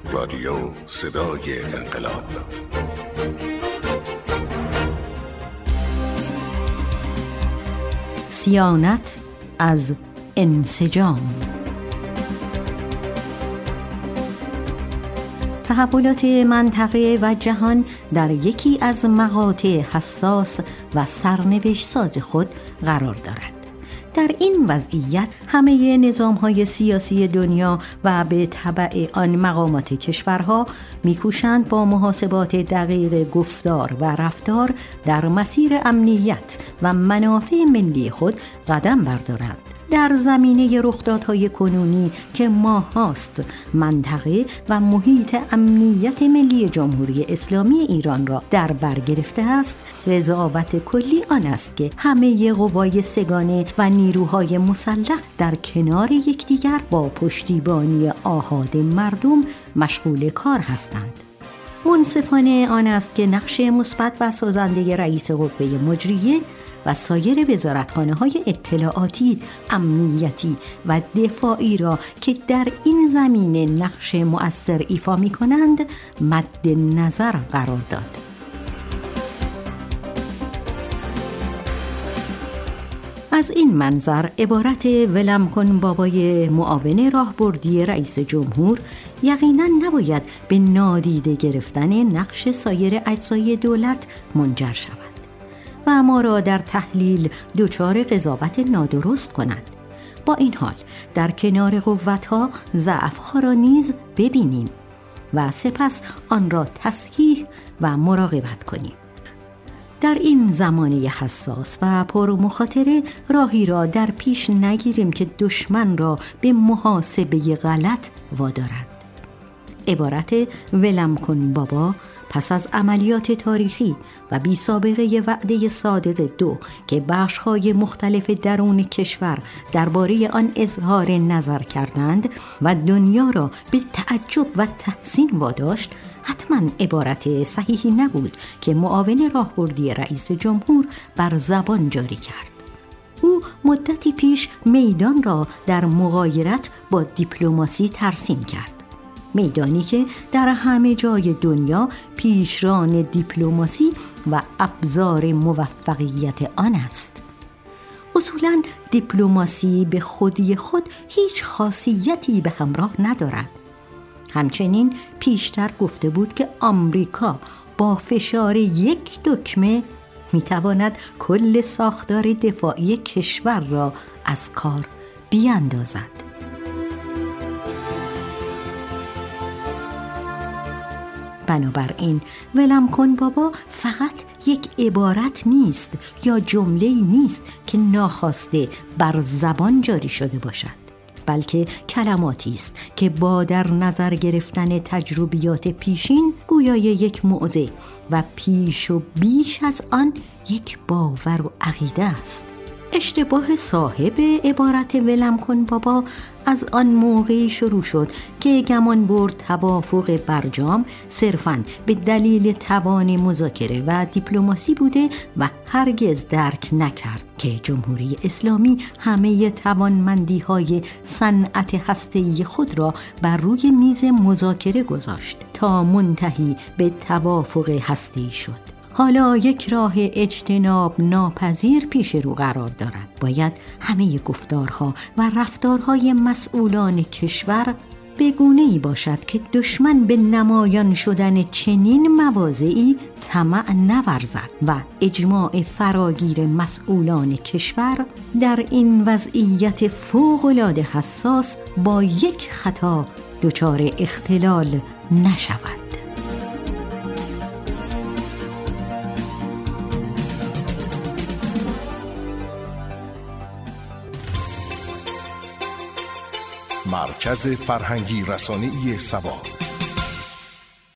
رادیو صدای انقلاب. صیانت از انسجام. تحولات منطقه و جهان در یکی از مقاطع حساس و سرنوشت ساز خود قرار دارد. در این وضعیت همه نظام‌های سیاسی دنیا و به تبع آن مقامات کشورها می‌کوشند با محاسبات دقیق گفتار و رفتار در مسیر امنیت و منافع ملی خود قدم بردارند. در زمینه رخدادهای کنونی که ماهاست منطقه و محیط امنیت ملی جمهوری اسلامی ایران را در بر گرفته است، قضاوت کلی آن است که همه قوای سگانه و نیروهای مسلح در کنار یکدیگر با پشتیبانی آحاد مردم مشغول کار هستند. منصفانه آن است که نقش مثبت و سازنده رئیس قوه مجریه و سایر وزارتخانه‌های اطلاعاتی، امنیتی و دفاعی را که در این زمینه نقش مؤثر ایفا می‌کنند مد نظر قرار داد. از این منظر عبارت ولم کن بابای معاون راهبردی رئیس جمهور یقیناً نباید به نادیده گرفتن نقش سایر اجزای دولت منجر شود و ما را در تحلیل دچار قضاوت نادرست کند. با این حال در کنار قوت‌ها ضعف‌ها را نیز ببینیم و سپس آن را تصحیح و مراقبت کنیم. در این زمانه حساس و پر مخاطره راهی را در پیش نگیریم که دشمن را به محاسبه غلط وادارد. عبارت ولم کن بابا پس از عملیات تاریخی و بی سابقه وعده صادق 2 که بخش‌های مختلف درون کشور درباره آن اظهار نظر کردند و دنیا را به تعجب و تحسین واداشت، حتما عبارت صحیحی نبود که معاون راهبردی رئیس جمهور بر زبان جاری کرد. او مدتی پیش میدان را در مغایرت با دیپلماسی ترسیم کرد، میدانی که در همه جای دنیا پیشران دیپلماسی و ابزار موفقیت آن است. اصولاً دیپلماسی به خودی خود هیچ خاصیتی به همراه ندارد. همچنین پیشتر گفته بود که آمریکا با فشار یک دکمه میتواند کل ساختار دفاعی کشور را از کار بیاندازد. بنابراین ولم کن بابا فقط یک عبارت نیست یا جمله‌ای نیست که ناخواسته بر زبان جاری شده باشد، بلکه کلماتی است که با در نظر گرفتن تجربیات پیشین گویای یک موضع و پیش و بیش از آن یک باور و عقیده است. اشتباه صاحب عبارت ولم کن بابا از آن موقعی شروع شد که گمان برد توافق برجام صرفاً به دلیل توان مذاکره و دیپلماسی بوده و هرگز درک نکرد که جمهوری اسلامی همه توانمندی‌های صنعت هسته‌ای خود را بر روی میز مذاکره گذاشت تا منتهی به توافق هسته‌ای شد. حالا یک راه اجتناب ناپذیر پیش رو قرار دارد. باید همه گفتارها و رفتارهای مسئولان کشور به گونه‌ای باشد که دشمن به نمایان شدن چنین مواضعی طمع نورزد و اجماع فراگیر مسئولان کشور در این وضعیت فوق‌العاده حساس با یک خطا دچار اختلال نشود. مرکز فرهنگی رسانه‌ای سبا.